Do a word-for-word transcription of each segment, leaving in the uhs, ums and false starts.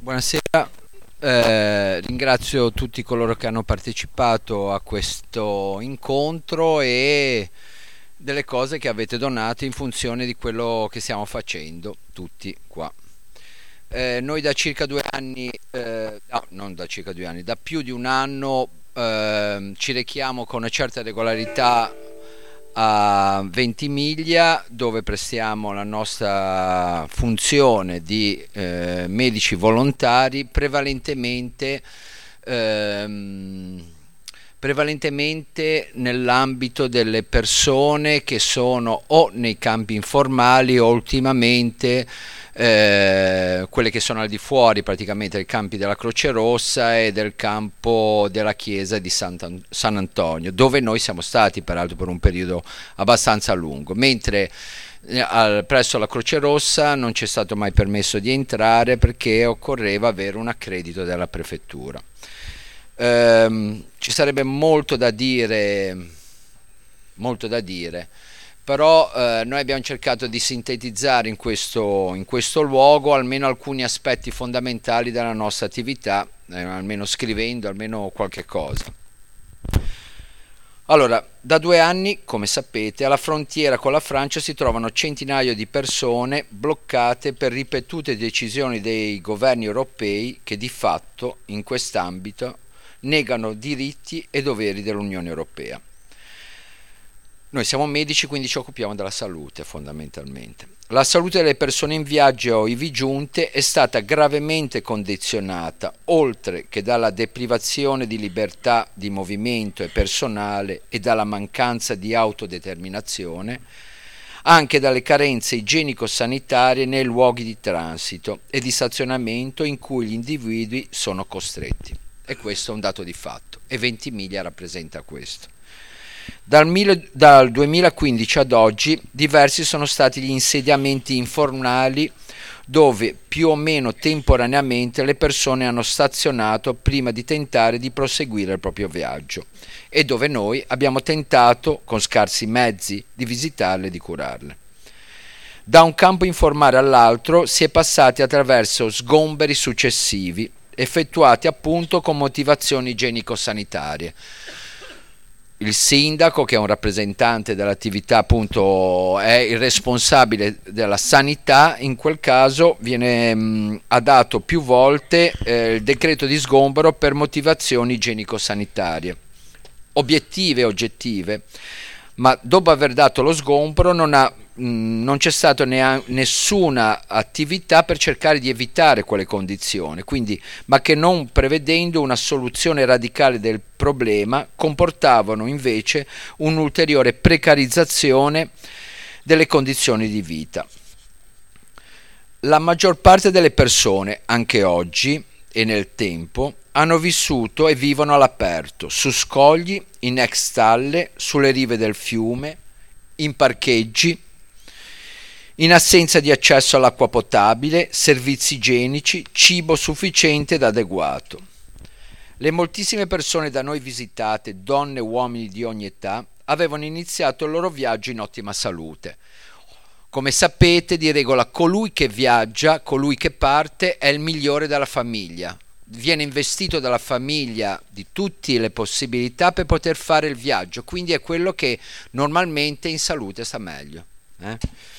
Buonasera, eh, ringrazio tutti coloro che hanno partecipato a questo incontro e delle cose che avete donato in funzione di quello che stiamo facendo tutti qua. Eh, noi da circa due anni, eh, no, non da circa due anni, da più di un anno eh, ci rechiamo con una certa regolarità a Ventimiglia, dove prestiamo la nostra funzione di eh, medici volontari prevalentemente ehm, prevalentemente nell'ambito delle persone che sono o nei campi informali o ultimamente eh, quelle che sono al di fuori praticamente dei campi della Croce Rossa e del campo della chiesa di Sant'An- San Antonio, dove noi siamo stati peraltro per un periodo abbastanza lungo, mentre eh, al- presso la Croce Rossa non ci è stato mai permesso di entrare perché occorreva avere un accredito della prefettura. Ehm, ci sarebbe molto da dire, molto da dire, però eh, noi abbiamo cercato di sintetizzare in questo, in questo luogo almeno alcuni aspetti fondamentali della nostra attività, eh, almeno scrivendo almeno qualche cosa. Allora, da due anni, come sapete, alla frontiera con la Francia si trovano centinaia di persone bloccate per ripetute decisioni dei governi europei che di fatto in quest'ambito negano diritti e doveri dell'Unione Europea. Noi siamo medici, quindi ci occupiamo della salute fondamentalmente. La salute delle persone in viaggio o ivi giunte è stata gravemente condizionata, oltre che dalla deprivazione di libertà di movimento e personale e dalla mancanza di autodeterminazione, anche dalle carenze igienico-sanitarie nei luoghi di transito e di stazionamento in cui gli individui sono costretti. E questo è un dato di fatto, e Ventimiglia rappresenta questo. Dal, mille, dal duemilaquindici ad oggi diversi sono stati gli insediamenti informali dove più o meno temporaneamente le persone hanno stazionato prima di tentare di proseguire il proprio viaggio e dove noi abbiamo tentato, con scarsi mezzi, di visitarle e di curarle. Da un campo informale all'altro si è passati attraverso sgomberi successivi, effettuati appunto con motivazioni igienico-sanitarie. Il sindaco, che è un rappresentante dell'attività, appunto è il responsabile della sanità, in quel caso viene, mh, ha dato più volte eh, il decreto di sgombero per motivazioni igienico-sanitarie, obiettive e oggettive, ma dopo aver dato lo sgombero non, ha, mh, non c'è stata nessuna attività per cercare di evitare quelle condizioni, quindi, ma che non prevedendo una soluzione radicale del problema comportavano invece un'ulteriore precarizzazione delle condizioni di vita. La maggior parte delle persone, anche oggi e nel tempo, hanno vissuto e vivono all'aperto, su scogli, in ex stalle, sulle rive del fiume, in parcheggi, in assenza di accesso all'acqua potabile, servizi igienici, cibo sufficiente ed adeguato. Le moltissime persone da noi visitate, donne e uomini di ogni età, avevano iniziato il loro viaggio in ottima salute. Come sapete, di regola colui che viaggia, colui che parte, è il migliore della famiglia. Viene investito dalla famiglia di tutte le possibilità per poter fare il viaggio, quindi è quello che normalmente in salute sta meglio. Eh?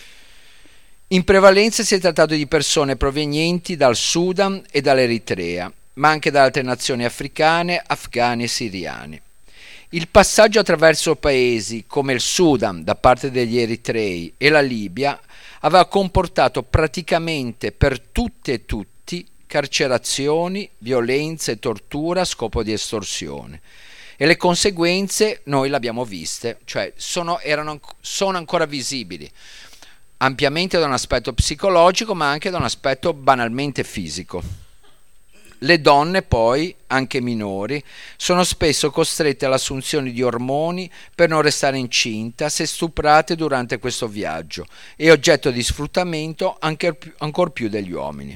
In prevalenza si è trattato di persone provenienti dal Sudan e dall'Eritrea, ma anche da altre nazioni africane, afghane e siriane. Il passaggio attraverso paesi come il Sudan da parte degli eritrei e la Libia aveva comportato praticamente per tutte e tutti carcerazioni, violenze e tortura a scopo di estorsione. E le conseguenze noi le abbiamo viste, cioè sono, erano, sono ancora visibili, ampiamente da un aspetto psicologico ma anche da un aspetto banalmente fisico. Le donne poi, anche minori, sono spesso costrette all'assunzione di ormoni per non restare incinta se stuprate durante questo viaggio e oggetto di sfruttamento anche, ancor più degli uomini.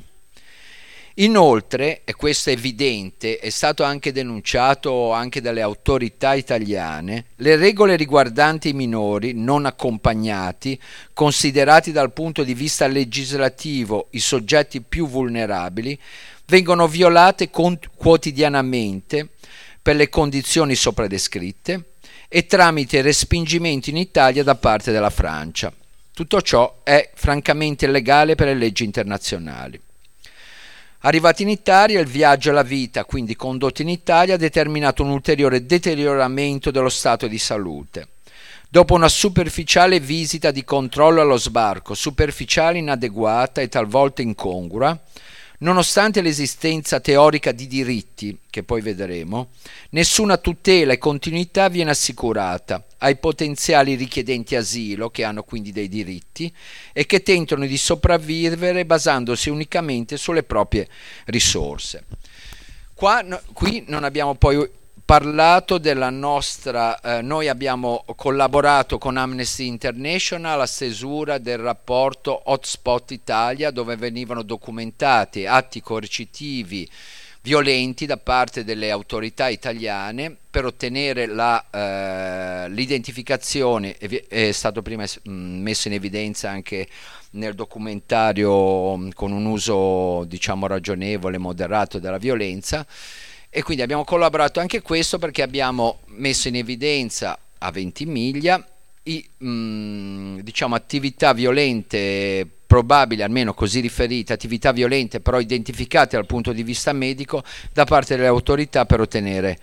Inoltre, e questo è evidente, è stato anche denunciato anche dalle autorità italiane, le regole riguardanti i minori non accompagnati, considerati dal punto di vista legislativo i soggetti più vulnerabili, vengono violate quotidianamente per le condizioni sopra descritte e tramite respingimento in Italia da parte della Francia. Tutto ciò è francamente illegale per le leggi internazionali. Arrivati in Italia, il viaggio e la vita, quindi condotti in Italia, ha determinato un ulteriore deterioramento dello stato di salute. Dopo una superficiale visita di controllo allo sbarco, superficiale, inadeguata e talvolta incongrua, nonostante l'esistenza teorica di diritti, che poi vedremo, nessuna tutela e continuità viene assicurata ai potenziali richiedenti asilo, che hanno quindi dei diritti, e che tentano di sopravvivere basandosi unicamente sulle proprie risorse. Qua, no, qui non abbiamo poi parlato della nostra, eh, noi abbiamo collaborato con Amnesty International alla stesura del rapporto Hotspot Italia, dove venivano documentati atti coercitivi violenti da parte delle autorità italiane per ottenere la, eh, l'identificazione, è stato prima messo in evidenza anche nel documentario con un uso diciamo ragionevole, moderato della violenza. E quindi abbiamo collaborato anche questo perché abbiamo messo in evidenza a Ventimiglia i, mh, diciamo, attività violente probabili, almeno così riferite, attività violente però identificate dal punto di vista medico da parte delle autorità per ottenere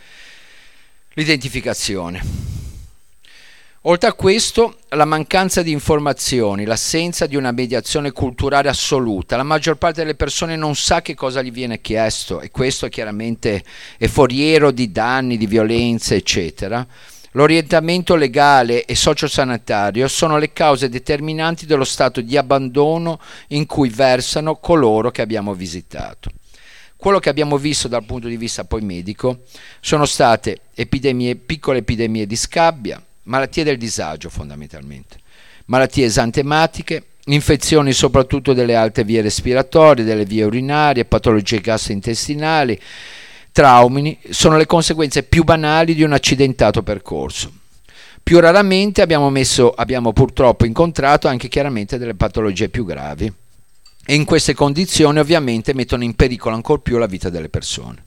l'identificazione. Oltre a questo, la mancanza di informazioni, l'assenza di una mediazione culturale assoluta. La maggior parte delle persone non sa che cosa gli viene chiesto e questo chiaramente è foriero di danni, di violenze, eccetera. L'orientamento legale e sociosanitario sono le cause determinanti dello stato di abbandono in cui versano coloro che abbiamo visitato. Quello che abbiamo visto dal punto di vista poi medico sono state epidemie, piccole epidemie di scabbia, malattie del disagio fondamentalmente, malattie esantematiche, infezioni soprattutto delle alte vie respiratorie, delle vie urinarie, patologie gastrointestinali, traumi sono le conseguenze più banali di un accidentato percorso. Più raramente abbiamo, messo, abbiamo purtroppo incontrato anche chiaramente delle patologie più gravi e in queste condizioni ovviamente mettono in pericolo ancor più la vita delle persone.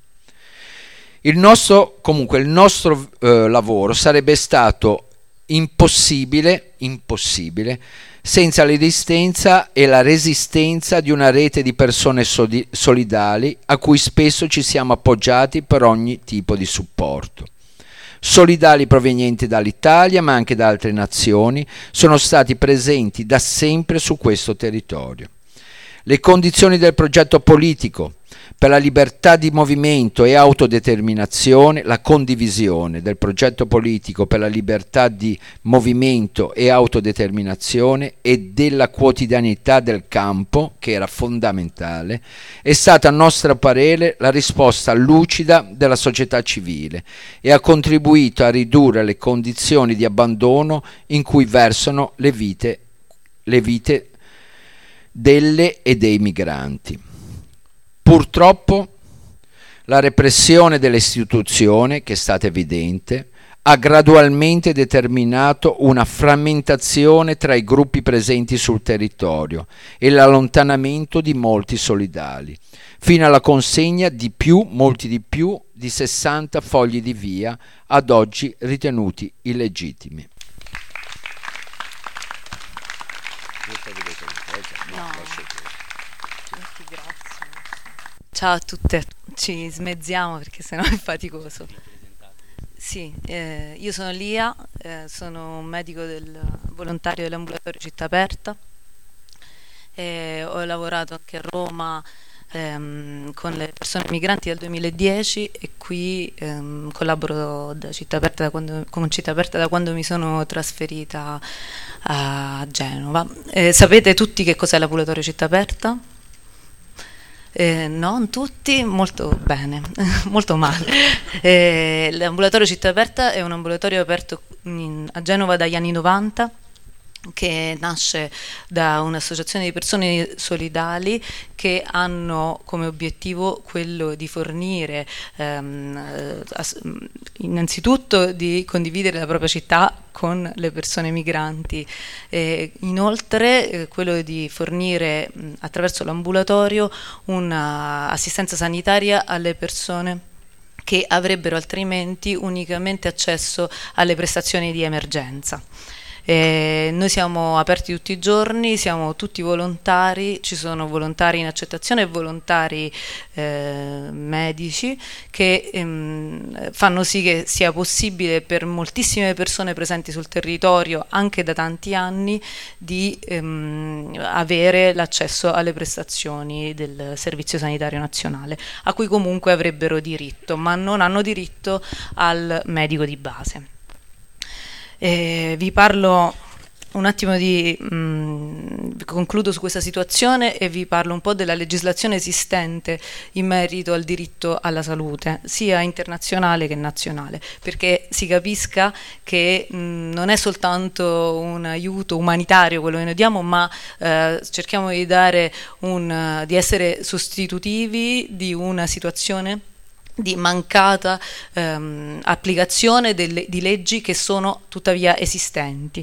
Il nostro, comunque il nostro eh, lavoro sarebbe stato impossibile, impossibile senza l'esistenza e la resistenza di una rete di persone sodi- solidali a cui spesso ci siamo appoggiati per ogni tipo di supporto. Solidali provenienti dall'Italia ma anche da altre nazioni sono stati presenti da sempre su questo territorio. Le condizioni del progetto politico per la libertà di movimento e autodeterminazione, la condivisione del progetto politico per la libertà di movimento e autodeterminazione e della quotidianità del campo, che era fondamentale, è stata a nostro parere la risposta lucida della società civile e ha contribuito a ridurre le condizioni di abbandono in cui versano le vite, le vite delle e dei migranti. Purtroppo la repressione delle istituzioni, che è stata evidente, ha gradualmente determinato una frammentazione tra i gruppi presenti sul territorio e l'allontanamento di molti solidali, fino alla consegna di più, molti di più, di sessanta fogli di via, ad oggi ritenuti illegittimi. Ciao a tutte, ci smezziamo perché sennò è faticoso. Sì, eh, io sono Lia, eh, sono un medico del volontario dell'ambulatorio Città Aperta, e ho lavorato anche a Roma ehm, con le persone migranti dal duemiladieci e qui ehm, collaboro da Città Aperta da quando, con Città Aperta da quando mi sono trasferita a Genova. Eh, sapete tutti che cos'è l'ambulatorio Città Aperta? Eh, non tutti, molto bene, molto male. Eh, l'ambulatorio Città Aperta è un ambulatorio aperto in, a Genova dagli anni novanta che nasce da un'associazione di persone solidali che hanno come obiettivo quello di fornire ehm, innanzitutto di condividere la propria città con le persone migranti, e inoltre eh, quello di fornire mh, attraverso l'ambulatorio un'assistenza sanitaria alle persone che avrebbero altrimenti unicamente accesso alle prestazioni di emergenza. Eh, noi siamo aperti tutti i giorni, siamo tutti volontari, ci sono volontari in accettazione e volontari eh, medici che ehm, fanno sì che sia possibile per moltissime persone presenti sul territorio anche da tanti anni di ehm, avere l'accesso alle prestazioni del Servizio Sanitario Nazionale, a cui comunque avrebbero diritto, ma non hanno diritto al medico di base. Eh, vi parlo un attimo di, mh, concludo su questa situazione e vi parlo un po' della legislazione esistente in merito al diritto alla salute, sia internazionale che nazionale, perché si capisca che mh, non è soltanto un aiuto umanitario quello che noi diamo, ma eh, cerchiamo di dare un, di essere sostitutivi di una situazione di mancata ehm, applicazione delle, di leggi che sono tuttavia esistenti.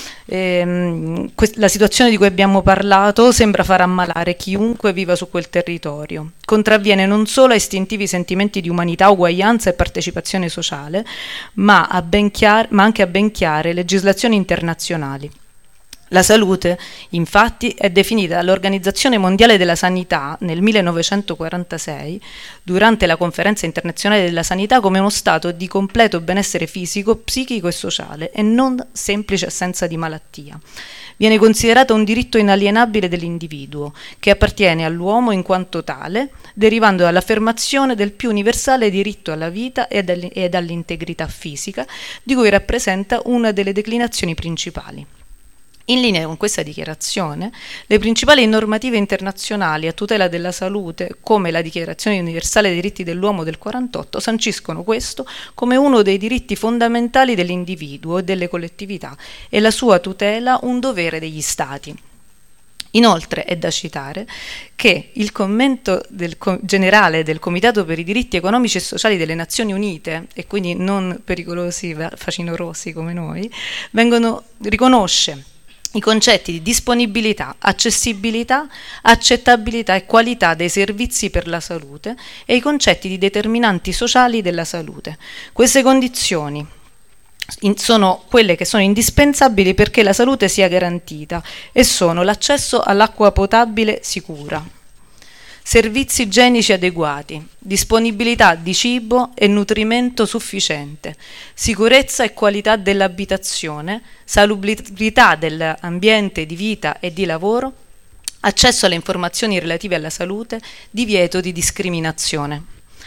Ehm, la situazione di cui abbiamo parlato sembra far ammalare chiunque viva su quel territorio. Contravviene non solo a istintivi sentimenti di umanità, uguaglianza e partecipazione sociale, ma, a ben chiar- ma anche a ben chiare legislazioni internazionali. La salute, infatti, è definita dall'Organizzazione Mondiale della Sanità nel millenovecentoquarantasei, durante la Conferenza Internazionale della Sanità, come uno stato di completo benessere fisico, psichico e sociale, e non semplice assenza di malattia. Viene considerata un diritto inalienabile dell'individuo, che appartiene all'uomo in quanto tale, derivando dall'affermazione del più universale diritto alla vita ed all'integrità fisica, di cui rappresenta una delle declinazioni principali. In linea con questa dichiarazione, le principali normative internazionali a tutela della salute, come la Dichiarazione universale dei diritti dell'uomo del quarantotto, sanciscono questo come uno dei diritti fondamentali dell'individuo e delle collettività e la sua tutela un dovere degli Stati. Inoltre è da citare che il commento del co- generale del Comitato per i diritti economici e sociali delle Nazioni Unite, e quindi non pericolosi facinorosi come noi, vengono, riconosce i concetti di disponibilità, accessibilità, accettabilità e qualità dei servizi per la salute e i concetti di determinanti sociali della salute. Queste condizioni in, sono quelle che sono indispensabili perché la salute sia garantita e sono l'accesso all'acqua potabile sicura, servizi igienici adeguati, disponibilità di cibo e nutrimento sufficiente, sicurezza e qualità dell'abitazione, salubrità dell'ambiente di vita e di lavoro, accesso alle informazioni relative alla salute, divieto di discriminazione.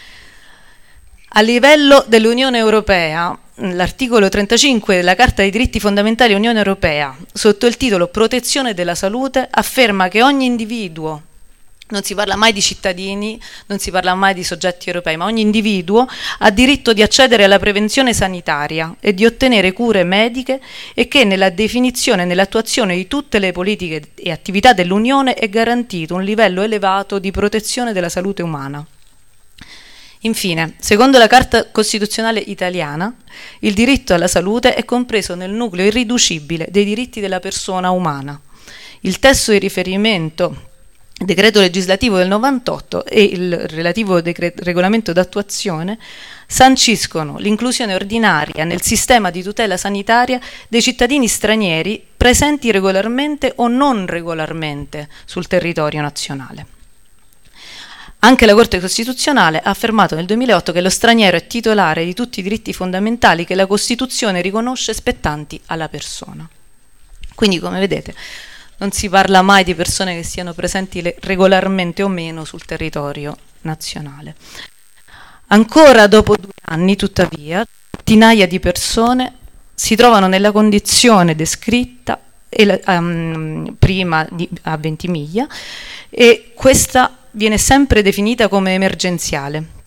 A livello dell'Unione Europea, l'articolo trentacinque della Carta dei diritti fondamentali dell'Unione Europea, sotto il titolo Protezione della salute, afferma che ogni individuo, non si parla mai di cittadini, non si parla mai di soggetti europei, ma ogni individuo ha diritto di accedere alla prevenzione sanitaria e di ottenere cure mediche, e che nella definizione e nell'attuazione di tutte le politiche e attività dell'Unione è garantito un livello elevato di protezione della salute umana. Infine, secondo la Carta Costituzionale italiana, il diritto alla salute è compreso nel nucleo irriducibile dei diritti della persona umana. Il testo di riferimento decreto legislativo del novantotto e il relativo decreto, regolamento d'attuazione sanciscono l'inclusione ordinaria nel sistema di tutela sanitaria dei cittadini stranieri presenti regolarmente o non regolarmente sul territorio nazionale. Anche la Corte Costituzionale ha affermato nel duemilaotto che lo straniero è titolare di tutti i diritti fondamentali che la Costituzione riconosce spettanti alla persona. Quindi, come vedete, non si parla mai di persone che siano presenti regolarmente o meno sul territorio nazionale. Ancora dopo due anni, tuttavia, centinaia di persone si trovano nella condizione descritta um, prima di, a Ventimiglia, e questa viene sempre definita come emergenziale.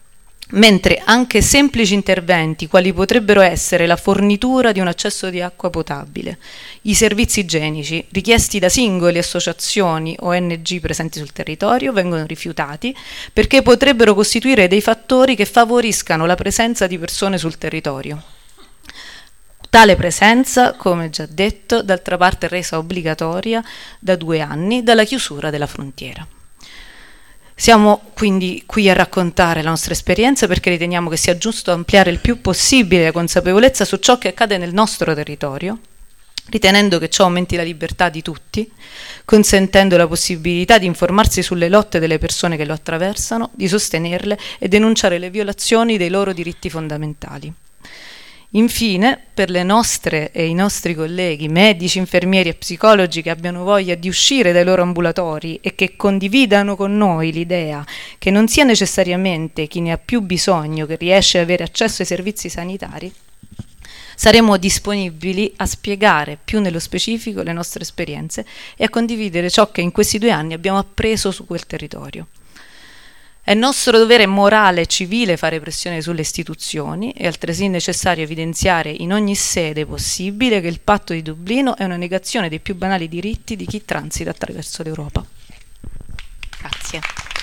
mentre anche semplici interventi, quali potrebbero essere la fornitura di un accesso di acqua potabile, i servizi igienici richiesti da singoli, associazioni o O N G presenti sul territorio, vengono rifiutati perché potrebbero costituire dei fattori che favoriscano la presenza di persone sul territorio. Tale presenza, come già detto, d'altra parte resa obbligatoria da due anni dalla chiusura della frontiera. Siamo quindi qui a raccontare la nostra esperienza perché riteniamo che sia giusto ampliare il più possibile la consapevolezza su ciò che accade nel nostro territorio, ritenendo che ciò aumenti la libertà di tutti, consentendo la possibilità di informarsi sulle lotte delle persone che lo attraversano, di sostenerle e denunciare le violazioni dei loro diritti fondamentali. Infine, per le nostre e i nostri colleghi, medici, infermieri e psicologi che abbiano voglia di uscire dai loro ambulatori e che condividano con noi l'idea che non sia necessariamente chi ne ha più bisogno che riesce ad avere accesso ai servizi sanitari, saremo disponibili a spiegare più nello specifico le nostre esperienze e a condividere ciò che in questi due anni abbiamo appreso su quel territorio. È nostro dovere morale e civile fare pressione sulle istituzioni, è altresì necessario evidenziare in ogni sede possibile che il patto di Dublino è una negazione dei più banali diritti di chi transita attraverso l'Europa. Grazie.